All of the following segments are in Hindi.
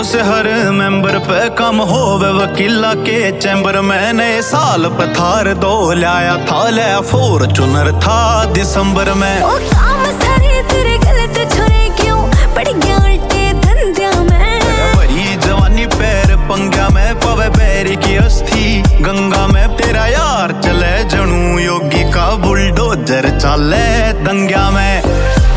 से हर मेंबर पे कम होवे वकीला के चैम्बर में। नए साल पे थार दो लाया था, लिया फॉर्च्यूनर था दिसंबर में। ओ काम सारे तेरे गलत छोरे क्यों पड़ गया उल्टे धंधिया में। भरी जवानी पैर पंग्या में, पवे पैर की अस्थि गंगा में। तेरा यार चले जनू योगी का बुलडोजर चले दंग्या में।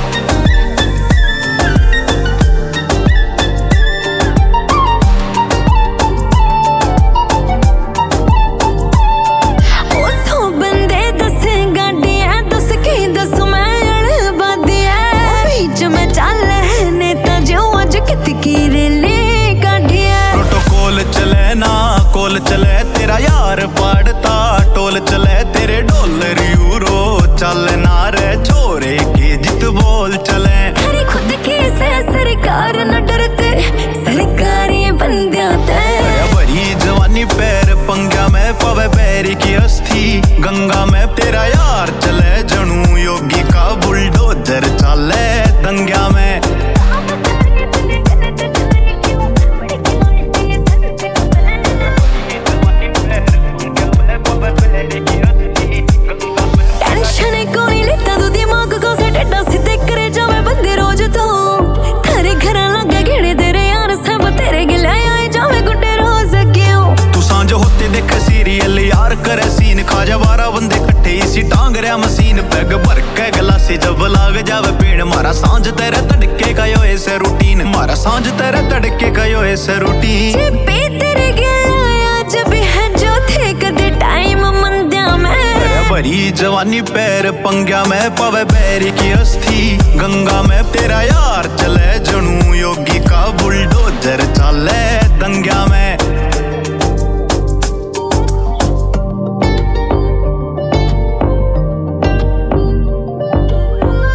प्रोटोकॉल चले ना कॉल चले, तेरा यार पड़ता टोल चले। तेरे डॉलर यूरो चले ना रे छोरे की जित बोल चले। अरे खुद की से सरकार न डरते सरकारी बंदिया ते। भरी जवानी पैर पंग्या में, पवे पैर की अस्थि गंगा में। तेरा यार चले जनू योगी का बुलडोजर चले दंग्या में। करे सीन खाजा 12 बंदे कट्ठे इसी टांग रहा मशीन। पैग भर के गलासी जब लाग जावे पीण, मारा सांझ तेरे तड़के का यो ऐसे रूटीन। मारा सांझ तेरे तड़के का यो ऐसे रूटीन। तेरे गया जब है जो थे कदे टाइम मंद्या में। भरी जवानी पैर पंग्या में, पवे पैर की अस्थि गंगा में। तेरा यार चले जनू योगी का बुलडोजर चले दंग्या में।